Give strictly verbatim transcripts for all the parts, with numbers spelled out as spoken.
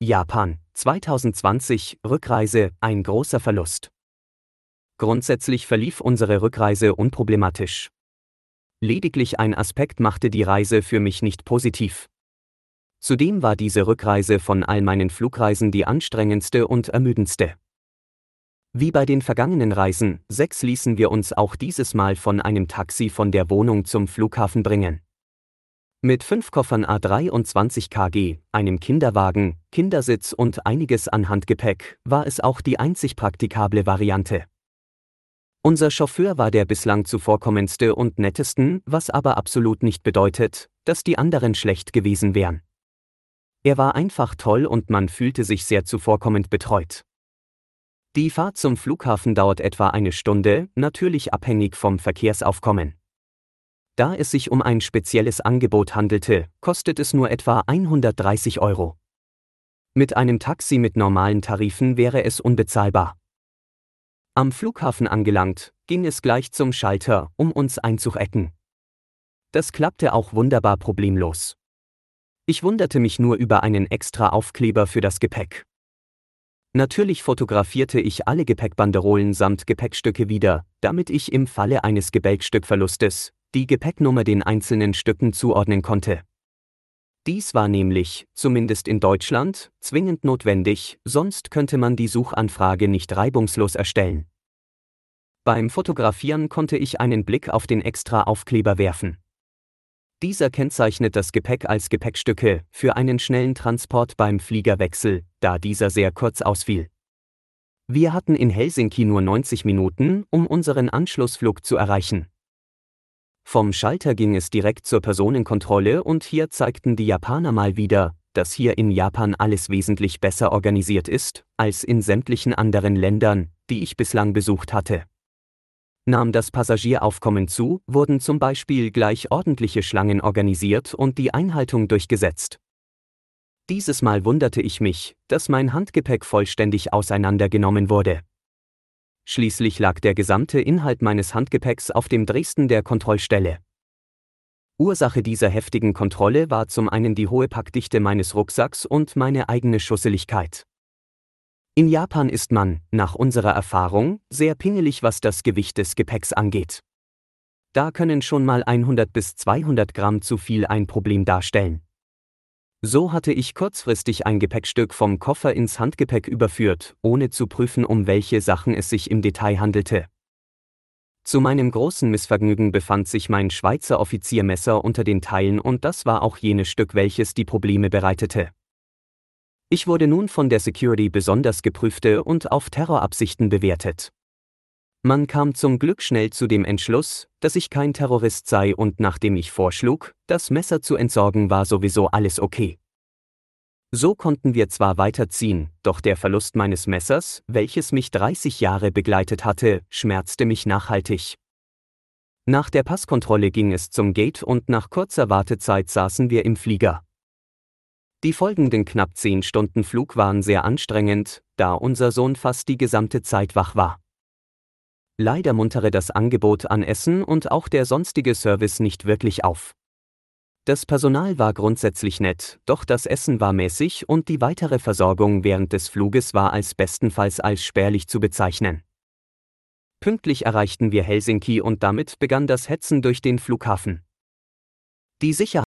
Japan, zweitausendzwanzig, Rückreise, ein großer Verlust. Grundsätzlich verlief unsere Rückreise unproblematisch. Lediglich ein Aspekt machte die Reise für mich nicht positiv. Zudem war diese Rückreise von all meinen Flugreisen die anstrengendste und ermüdendste. Wie bei den vergangenen Reisen, sechs ließen wir uns auch dieses Mal von einem Taxi von der Wohnung zum Flughafen bringen. Mit fünf Koffern à dreiundzwanzig Kilogramm, einem Kinderwagen, Kindersitz und einiges an Handgepäck, war es auch die einzig praktikable Variante. Unser Chauffeur war der bislang zuvorkommendste und nettesten, was aber absolut nicht bedeutet, dass die anderen schlecht gewesen wären. Er war einfach toll und man fühlte sich sehr zuvorkommend betreut. Die Fahrt zum Flughafen dauert etwa eine Stunde, natürlich abhängig vom Verkehrsaufkommen. Da es sich um ein spezielles Angebot handelte, kostet es nur etwa hundertdreißig Euro. Mit einem Taxi mit normalen Tarifen wäre es unbezahlbar. Am Flughafen angelangt, ging es gleich zum Schalter, um uns einzuchecken. Das klappte auch wunderbar problemlos. Ich wunderte mich nur über einen extra Aufkleber für das Gepäck. Natürlich fotografierte ich alle Gepäckbanderolen samt Gepäckstücke wieder, damit ich im Falle eines Gepäckstückverlustes die Gepäcknummer den einzelnen Stücken zuordnen konnte. Dies war nämlich, zumindest in Deutschland, zwingend notwendig, sonst könnte man die Suchanfrage nicht reibungslos erstellen. Beim Fotografieren konnte ich einen Blick auf den extra Aufkleber werfen. Dieser kennzeichnet das Gepäck als Gepäckstücke für einen schnellen Transport beim Fliegerwechsel, da dieser sehr kurz ausfiel. Wir hatten in Helsinki nur neunzig Minuten, um unseren Anschlussflug zu erreichen. Vom Schalter ging es direkt zur Personenkontrolle und hier zeigten die Japaner mal wieder, dass hier in Japan alles wesentlich besser organisiert ist, als in sämtlichen anderen Ländern, die ich bislang besucht hatte. Nahm das Passagieraufkommen zu, wurden zum Beispiel gleich ordentliche Schlangen organisiert und die Einhaltung durchgesetzt. Dieses Mal wunderte ich mich, dass mein Handgepäck vollständig auseinandergenommen wurde. Schließlich lag der gesamte Inhalt meines Handgepäcks auf dem Dresden der Kontrollstelle. Ursache dieser heftigen Kontrolle war zum einen die hohe Packdichte meines Rucksacks und meine eigene Schusseligkeit. In Japan ist man, nach unserer Erfahrung, sehr pingelig, was das Gewicht des Gepäcks angeht. Da können schon mal hundert bis zweihundert Gramm zu viel ein Problem darstellen. So hatte ich kurzfristig ein Gepäckstück vom Koffer ins Handgepäck überführt, ohne zu prüfen, um welche Sachen es sich im Detail handelte. Zu meinem großen Missvergnügen befand sich mein Schweizer Offiziermesser unter den Teilen und das war auch jenes Stück, welches die Probleme bereitete. Ich wurde nun von der Security besonders geprüfte und auf Terrorabsichten bewertet. Man kam zum Glück schnell zu dem Entschluss, dass ich kein Terrorist sei und nachdem ich vorschlug, das Messer zu entsorgen, war sowieso alles okay. So konnten wir zwar weiterziehen, doch der Verlust meines Messers, welches mich dreißig Jahre begleitet hatte, schmerzte mich nachhaltig. Nach der Passkontrolle ging es zum Gate und nach kurzer Wartezeit saßen wir im Flieger. Die folgenden knapp zehn Stunden Flug waren sehr anstrengend, da unser Sohn fast die gesamte Zeit wach war. Leider munterte das Angebot an Essen und auch der sonstige Service nicht wirklich auf. Das Personal war grundsätzlich nett, doch das Essen war mäßig und die weitere Versorgung während des Fluges war als bestenfalls als spärlich zu bezeichnen. Pünktlich erreichten wir Helsinki und damit begann das Hetzen durch den Flughafen. Die Sicherheit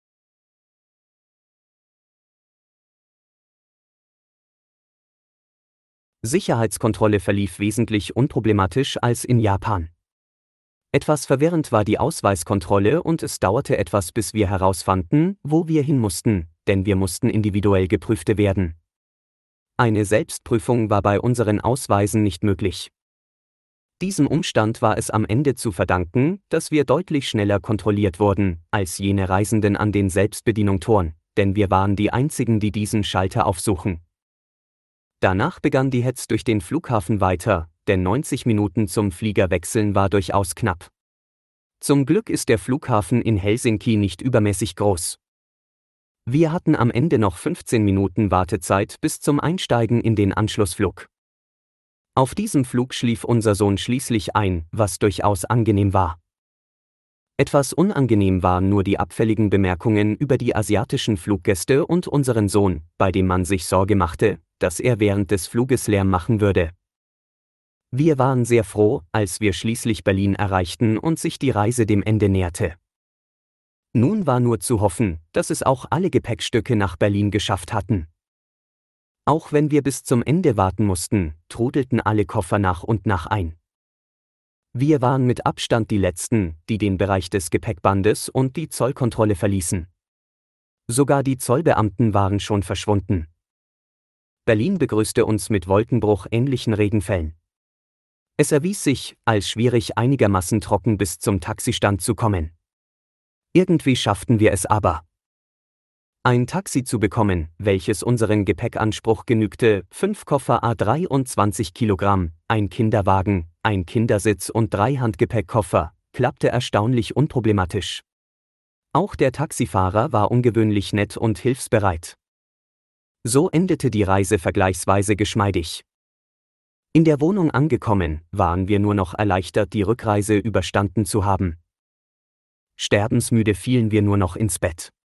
Sicherheitskontrolle verlief wesentlich unproblematisch als in Japan. Etwas verwirrend war die Ausweiskontrolle und es dauerte etwas, bis wir herausfanden, wo wir hin mussten, denn wir mussten individuell geprüft werden. Eine Selbstprüfung war bei unseren Ausweisen nicht möglich. Diesem Umstand war es am Ende zu verdanken, dass wir deutlich schneller kontrolliert wurden, als jene Reisenden an den Selbstbedienungtoren, denn wir waren die einzigen, die diesen Schalter aufsuchen. Danach begann die Hetz durch den Flughafen weiter, denn neunzig Minuten zum Fliegerwechseln war durchaus knapp. Zum Glück ist der Flughafen in Helsinki nicht übermäßig groß. Wir hatten am Ende noch fünfzehn Minuten Wartezeit bis zum Einsteigen in den Anschlussflug. Auf diesem Flug schlief unser Sohn schließlich ein, was durchaus angenehm war. Etwas unangenehm waren nur die abfälligen Bemerkungen über die asiatischen Fluggäste und unseren Sohn, bei dem man sich Sorge machte, dass er während des Fluges Lärm machen würde. Wir waren sehr froh, als wir schließlich Berlin erreichten und sich die Reise dem Ende näherte. Nun war nur zu hoffen, dass es auch alle Gepäckstücke nach Berlin geschafft hatten. Auch wenn wir bis zum Ende warten mussten, trudelten alle Koffer nach und nach ein. Wir waren mit Abstand die Letzten, die den Bereich des Gepäckbandes und die Zollkontrolle verließen. Sogar die Zollbeamten waren schon verschwunden. Berlin begrüßte uns mit wolkenbruchähnlichen Regenfällen. Es erwies sich als schwierig, einigermaßen trocken bis zum Taxistand zu kommen. Irgendwie schafften wir es aber. Ein Taxi zu bekommen, welches unseren Gepäckanspruch genügte, fünf Koffer à dreiundzwanzig Kilogramm, ein Kinderwagen, ein Kindersitz und drei Handgepäckkoffer, klappte erstaunlich unproblematisch. Auch der Taxifahrer war ungewöhnlich nett und hilfsbereit. So endete die Reise vergleichsweise geschmeidig. In der Wohnung angekommen, waren wir nur noch erleichtert, die Rückreise überstanden zu haben. Sterbensmüde fielen wir nur noch ins Bett.